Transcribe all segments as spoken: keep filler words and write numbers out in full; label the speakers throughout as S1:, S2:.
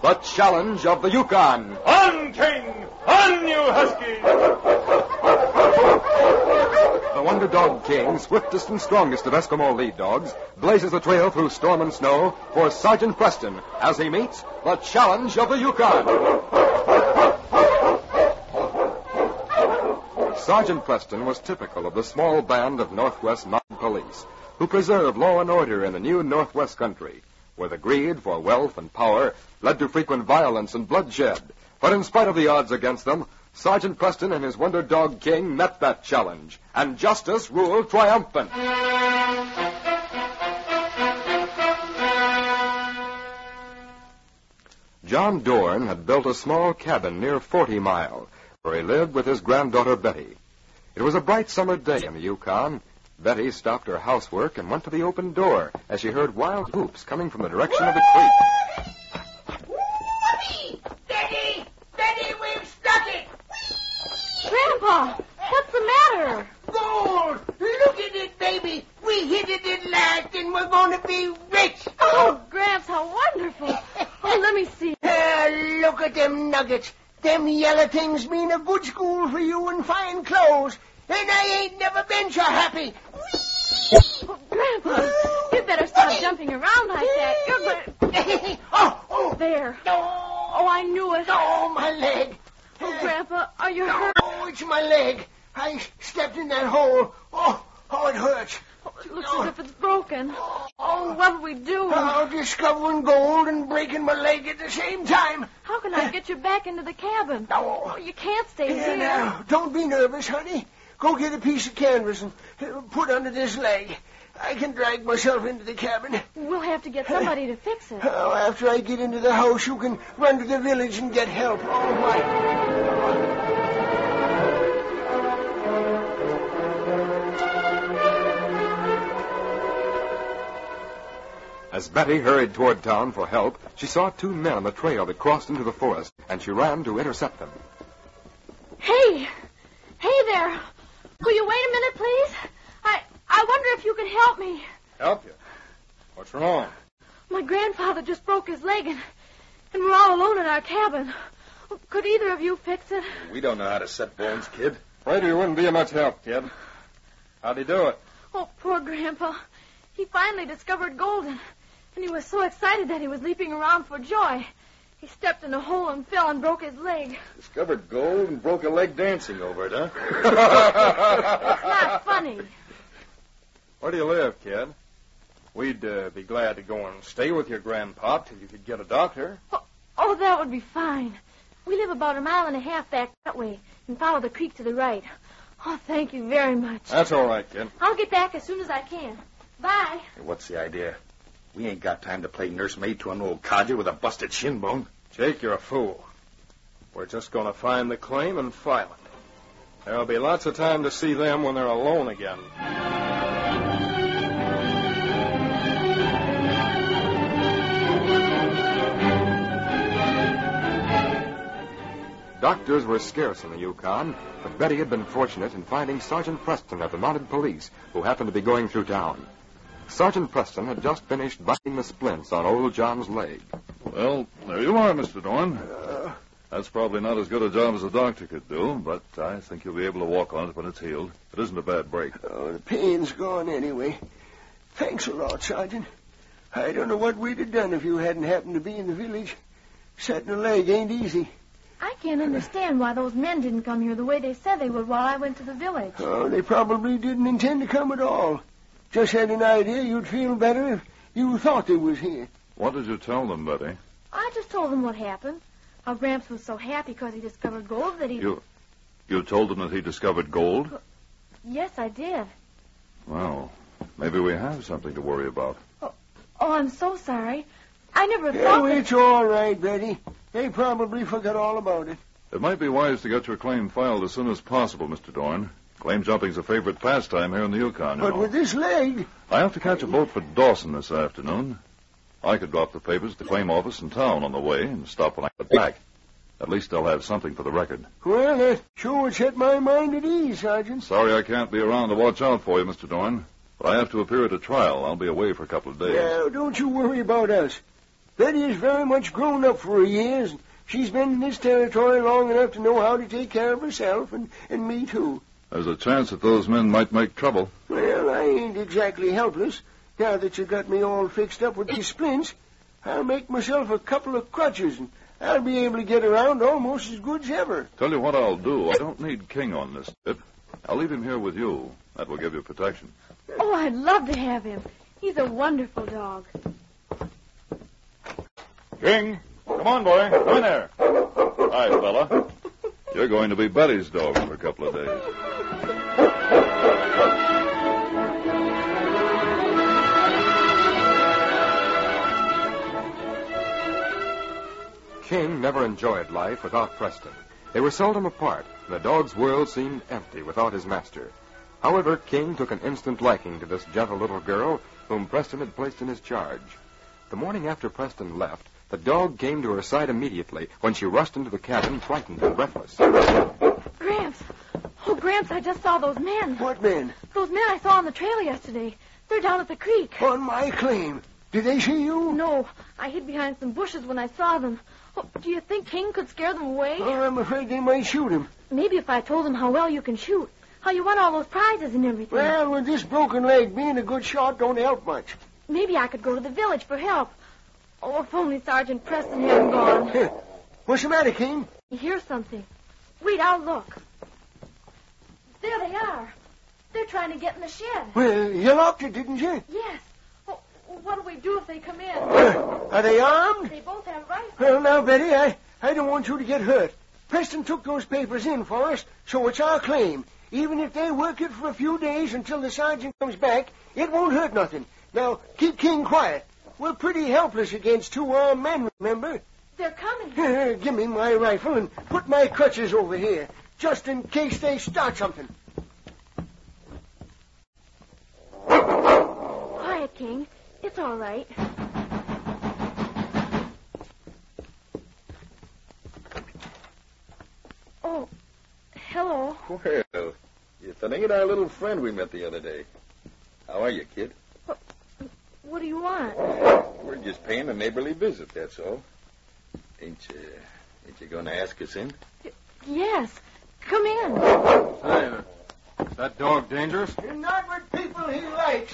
S1: The Challenge of the Yukon.
S2: On, King! On, you husky!
S1: The Wonder Dog King, swiftest and strongest of Eskimo lead dogs, blazes the trail through storm and snow for Sergeant Preston as he meets the Challenge of the Yukon. Sergeant Preston was typical of the small band of Northwest Mounted Police who preserve law and order in the new Northwest country, where the greed for wealth and power led to frequent violence and bloodshed. But in spite of the odds against them, Sergeant Preston and his Wonder Dog King met that challenge, and justice ruled triumphant. John Dorn had built a small cabin near Forty Mile, where he lived with his granddaughter Betty. It was a bright summer day in the Yukon. Betty stopped her housework and went to the open door as she heard wild whoops coming from the direction of the creek.
S3: Betty! Betty! Betty, we've stuck it!
S4: Grandpa, what's the matter?
S3: Gold! Look at it, baby! We hit it at last, and we're going to be rich!
S4: Oh, Gramps, how wonderful! Oh, let me see.
S3: Uh, look at them nuggets. Them yellow things mean a good school for you and fine clothes. And I ain't never been so happy.
S4: Oh, Grandpa, you'd better stop jumping around like that. You're going...
S3: oh, oh.
S4: There.
S3: No.
S4: Oh, I knew it.
S3: Oh, my leg.
S4: Oh, Grandpa, are you hurt?
S3: Oh, it's my leg. I stepped in that hole. Oh, oh, it hurts.
S4: Oh, it looks as if it's broken. Oh, what'll we do?
S3: Oh, discovering gold and breaking my leg at the same time.
S4: How can I get you back into the cabin?
S3: Oh,
S4: oh you can't stay
S3: yeah,
S4: here.
S3: Now, don't be nervous, honey. Go get a piece of canvas and uh, put under this leg. I can drag myself into the cabin.
S4: We'll have to get somebody to fix it.
S3: Oh, after I get into the house, you can run to the village and get help. All right.
S1: As Betty hurried toward town for help, she saw two men on the trail that crossed into the forest, and she ran to intercept them.
S4: Hey! Hey there! Will you wait a minute, please? I I wonder if you can help me.
S2: Help you? What's wrong?
S4: My grandfather just broke his leg, and, and we're all alone in our cabin. Could either of you fix it?
S2: We don't know how to set bones, kid. Afraid we wouldn't be of much help, kid. How'd he do it?
S4: Oh, poor Grandpa. He finally discovered gold, and, and he was so excited that he was leaping around for joy. He stepped in a hole and fell and broke his leg.
S2: Discovered gold and broke a leg dancing over it, huh?
S4: It's not funny.
S2: Where do you live, kid? We'd uh, be glad to go and stay with your grandpa till you could get a doctor.
S4: Oh, oh, that would be fine. We live about a mile and a half back that way and follow the creek to the right. Oh, thank you very much.
S2: That's all right, kid.
S4: I'll get back as soon as I can. Bye.
S5: Hey, what's the idea? We ain't got time to play nursemaid to an old codger with a busted shin bone.
S2: Jake, you're a fool. We're just going to find the claim and file it. There'll be lots of time to see them when they're alone again.
S1: Doctors were scarce in the Yukon, but Betty had been fortunate in finding Sergeant Preston of the Mounted Police, who happened to be going through town. Sergeant Preston had just finished binding the splints on old John's leg.
S6: Well, there you are, Mister Dorn. Uh, That's probably not as good a job as a doctor could do, but I think you'll be able to walk on it when it's healed. It isn't a bad break.
S3: Oh, the pain's gone anyway. Thanks a lot, Sergeant. I don't know what we'd have done if you hadn't happened to be in the village. Setting a leg ain't easy.
S4: I can't understand why those men didn't come here the way they said they would while I went to the village.
S3: Oh, they probably didn't intend to come at all. Just had an idea you'd feel better if you thought they was here.
S6: What did you tell them, Betty?
S4: I just told them what happened. How Gramps was so happy because he discovered gold that he...
S6: You, you told them that he discovered gold?
S4: Yes, I did.
S6: Well, maybe we have something to worry about.
S4: Oh, oh I'm so sorry. I never
S3: Yeah,
S4: thought
S3: well,
S4: that...
S3: it's all right, Betty. They probably forgot all about it.
S6: It might be wise to get your claim filed as soon as possible, Mister Dorn. Claim jumping's a favorite pastime here in the Yukon, you
S3: But
S6: know.
S3: with this leg...
S6: I have to catch a boat for Dawson this afternoon. I could drop the papers at the claim office in town on the way and stop when I get back. At least I'll have something for the record.
S3: Well, that sure would set my mind at ease, Sergeant.
S6: Sorry I can't be around to watch out for you, Mister Dorn. But I have to appear at a trial. I'll be away for a couple of days.
S3: Yeah, don't you worry about us. Betty is very much grown up for her years. And she's been in this territory long enough to know how to take care of herself, and, and me too.
S6: There's a chance that those men might make trouble.
S3: Well, I ain't exactly helpless. Now that you got me all fixed up with these splints, I'll make myself a couple of crutches, and I'll be able to get around almost as good as ever.
S6: Tell you what I'll do. I don't need King on this trip. I'll leave him here with you. That will give you protection.
S4: Oh, I'd love to have him. He's a wonderful dog.
S6: King, come on, boy. Come in there. Hi, fella. You're going to be Betty's dog for a couple of days.
S1: King never enjoyed life without Preston. They were seldom apart, and the dog's world seemed empty without his master. However, King took an instant liking to this gentle little girl whom Preston had placed in his charge. The morning after Preston left, the dog came to her side immediately when she rushed into the cabin, frightened and breathless.
S4: Gramps. Oh, Gramps, I just saw those men.
S3: What men?
S4: Those men I saw on the trail yesterday. They're down at the creek.
S3: On my claim. Did they see you?
S4: No, I hid behind some bushes when I saw them. Oh, do you think King could scare them away?
S3: Oh, I'm afraid they might shoot him.
S4: Maybe if I told them how well you can shoot, how you won all those prizes and everything.
S3: Well, with this broken leg, being a good shot don't help much.
S4: Maybe I could go to the village for help. Oh, if only Sergeant Preston hadn't gone.
S3: Here. What's the matter, King?
S4: You hear something? Wait, I'll look. There they are. They're trying to get in the shed.
S3: Well, you locked it, didn't you?
S4: Yes. Oh, what do we do if they come in?
S3: Uh, are they armed?
S4: They both have rifles.
S3: Well, now, Betty, I, I don't want you to get hurt. Preston took those papers in for us, so it's our claim. Even if they work it for a few days until the sergeant comes back, it won't hurt nothing. Now, keep King quiet. We're pretty helpless against two armed men, remember?
S4: They're coming.
S3: Here, give me my rifle and put my crutches over here, just in case they start something.
S4: Quiet, King. It's all right. Oh, hello.
S5: Well, if that ain't our little friend we met the other day. How are you, kid?
S4: What, what do you want?
S5: We're just paying a neighborly visit, that's all. Ain't you, ain't you going to ask us in?
S4: Yes. Come in.
S2: Hey, uh, is that dog dangerous?
S3: You're not with people he likes.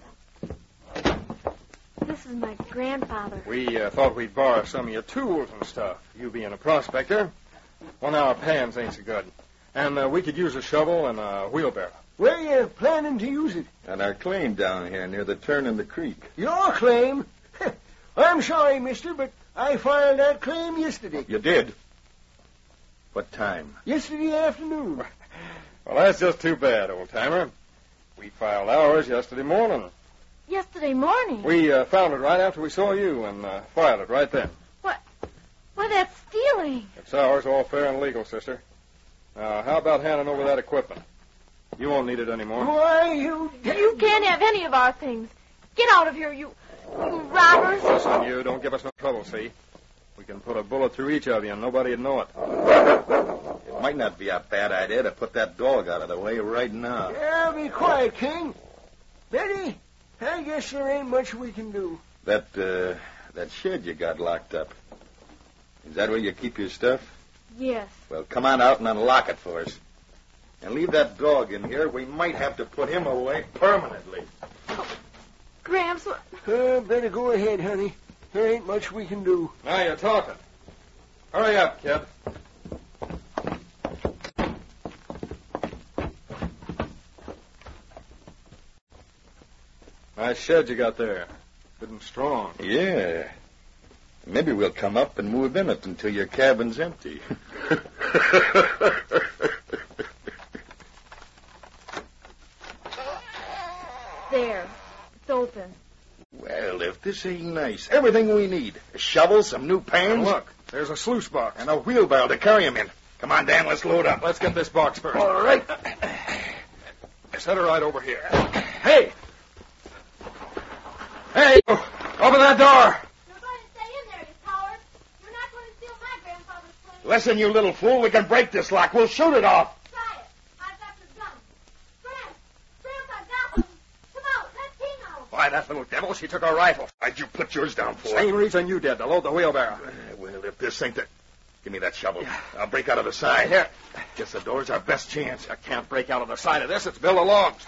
S4: This is my grandfather.
S2: We uh, thought we'd borrow some of your tools and stuff. You being a prospector. Well, now our pans ain't so good. And uh, we could use a shovel and a wheelbarrow.
S3: Where you planning to use it?
S5: On our claim down here near the turn in the creek.
S3: Your claim? I'm sorry, mister, but I filed that claim yesterday.
S5: You did? What time?
S3: Yesterday afternoon.
S2: Well, that's just too bad, old-timer. We filed ours yesterday morning.
S4: Yesterday morning?
S2: We uh, found it right after we saw you and uh, filed it right then.
S4: What? Why, that's stealing.
S2: It's ours, all fair and legal, sister. Now, how about handing over that equipment? You won't need it anymore.
S3: Why, you...
S4: You can't have any of our things. Get out of here, you... you robbers.
S2: Listen, you don't give us no trouble, see? We can put a bullet through each of you and nobody'd know it.
S5: It might not be a bad idea to put that dog out of the way right now.
S3: Yeah, be quiet, King. Betty, I guess there ain't much we can do.
S5: That, uh, that shed you got locked up. Is that where you keep your stuff?
S4: Yes.
S5: Well, come on out and unlock it for us. And leave that dog in here. We might have to put him away permanently.
S4: Gramps, what...
S3: Uh, better go ahead, honey. There ain't much we can do.
S2: Now you're talking. Hurry up, kid. Nice shed you got there. Good and strong.
S5: Yeah. Maybe we'll come up and move in it until your cabin's empty.
S4: There. It's open.
S5: Well, if this ain't nice. Everything we need. A shovel, some new pans.
S2: And look, there's a sluice box.
S5: And a wheelbarrow to carry him in. Come on, Dan, let's load up.
S2: Let's get this box first.
S5: All right.
S2: Set her right over here.
S5: Hey!
S2: Hey! Open that door!
S4: You're going to stay in there, you coward. You're not going to steal my grandfather's plane.
S5: Listen, you little fool. We can break this lock. We'll shoot it off.
S4: Try it. I've got your gun. Gramps! Gramps, I've got one. Come out. Let King out.
S2: Why, that little devil, she took our rifle.
S5: Why'd you put yours down for?
S2: Same reason you did, to load the wheelbarrow.
S5: Uh, well, if this ain't the... Give me that shovel. I'll break out of the side.
S2: Here.
S5: Guess the door's our best chance.
S2: I can't break out of the side of this. It's built of logs.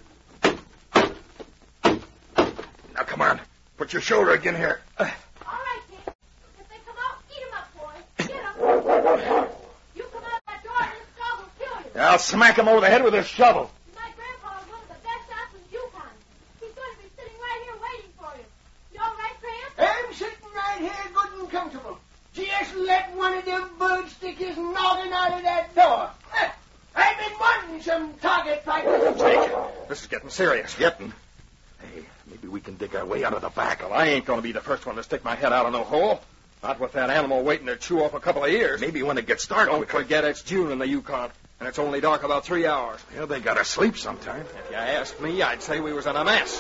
S5: Now, come on. Put your shoulder again here.
S4: All right, King. If they come out, eat 'em up, boys. Get 'em. You come out that door and this dog will kill you.
S5: I'll smack him over the head with this shovel.
S4: My grandpa is one of the best shots in Yukon. He's going to be sitting right here waiting for you. You all right, Graham?
S3: I'm sitting right here good and comfortable. Just let one of them birds stick his noggin out of that door. I've been wanting some target practice.
S2: Jake, this is getting serious.
S5: Getting? Hey, maybe we can dig our way out of the back.
S2: Well, I ain't going to be the first one to stick my head out of no hole. Not with that animal waiting to chew off a couple of ears.
S5: Maybe when it gets dark.
S2: Don't forget it's June in the Yukon, and it's only dark about three hours.
S5: Well, they gotta sleep sometime.
S2: If you asked me, I'd say we was in a mess.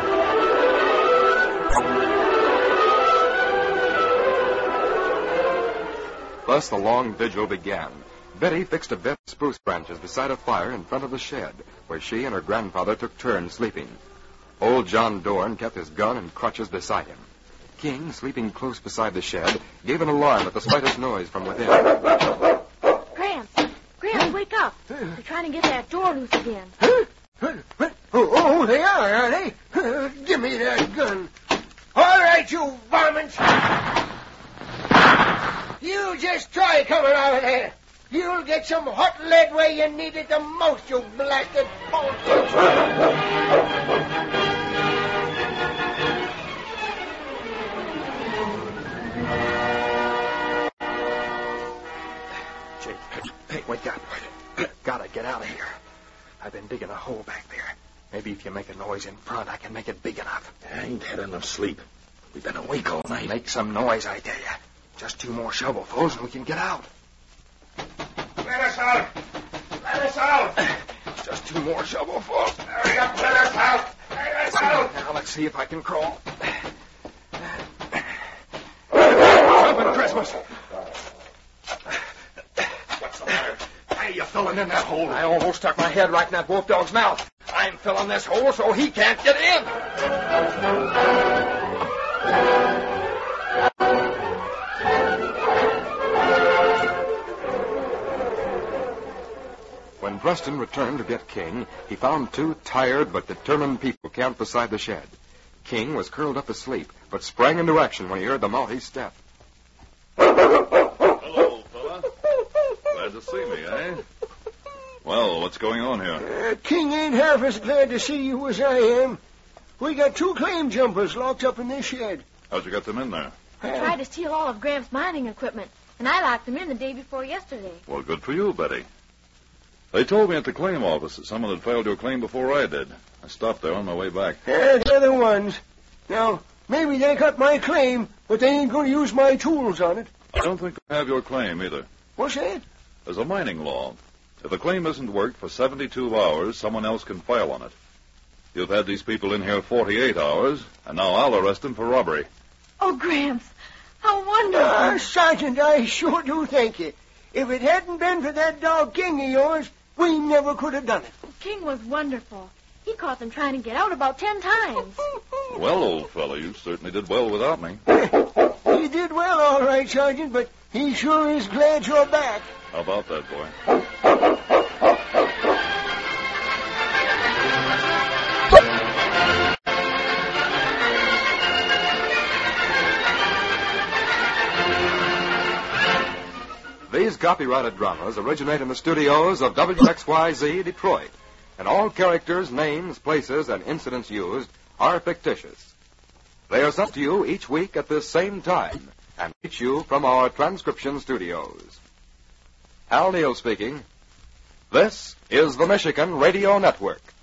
S1: Thus the long vigil began. Betty fixed a bed of spruce branches beside a fire in front of the shed, where she and her grandfather took turns sleeping. Old John Dorn kept his gun and crutches beside him. King, sleeping close beside the shed, gave an alarm at the slightest noise from within.
S4: Gramps, Gramps, wake up. They're trying to get that door loose again.
S3: Huh? Huh? Huh? Oh, oh, they are, are they? Uh, give me that gun. All right, you varmints. You just try coming out of there. You'll get some hot lead where you need it the most, you blasted bolt.
S2: Jake, hey, wake up. Gotta get out of here. I've been digging a hole back there. Maybe if you make a noise in front, I can make it big enough.
S5: I ain't had enough sleep. We've been awake all night.
S2: Make some noise, I tell you. Just two more shovelfuls and we can get out.
S5: Let us out! Let us out!
S2: Just two more shovelfuls.
S5: Hurry up, let us out! Let us out!
S2: Now, let's see if I can crawl. Jumping Christmas.
S5: What's the matter? Why are you filling in that hole?
S2: I almost stuck my head right in that wolf dog's mouth. I'm filling this hole so he can't get in.
S1: When Preston returned to get King, he found two tired but determined people camped beside the shed. King was curled up asleep, but sprang into action when he heard the Mountie step.
S6: Hello, fella. Glad to see me, eh? Well, what's going on here?
S3: Uh, King ain't half as glad to see you as I am. We got two claim jumpers locked up in this shed.
S6: How'd you get them in there?
S4: They tried to steal all of Gramps' mining equipment, and I locked them in the day before yesterday.
S6: Well, good for you, Betty. They told me at the claim office that someone had filed your claim before I did. I stopped there on my way back.
S3: Yeah, they're the ones. Now, maybe they got my claim, but they ain't going to use my tools on it.
S6: I don't think I have your claim either.
S3: What's that?
S6: There's a mining law. If the claim isn't worked for seventy-two hours, someone else can file on it. You've had these people in here forty-eight hours, and now I'll arrest them for robbery.
S4: Oh, Gramps, how wonderful.
S3: Ah, Sergeant, I sure do thank you. If it hadn't been for that dog King of yours, we never could have done it.
S4: King was wonderful. He caught them trying to get out about ten times.
S6: Well, old fellow, you certainly did well without me.
S3: He did well, all right, Sergeant, but he sure is glad you're back.
S6: How about that, boy?
S1: These copyrighted dramas originate in the studios of W X Y Z Detroit, and all characters, names, places, and incidents used are fictitious. They are sent to you each week at this same time and reach you from our transcription studios. Hal Neal speaking. This is the Michigan Radio Network.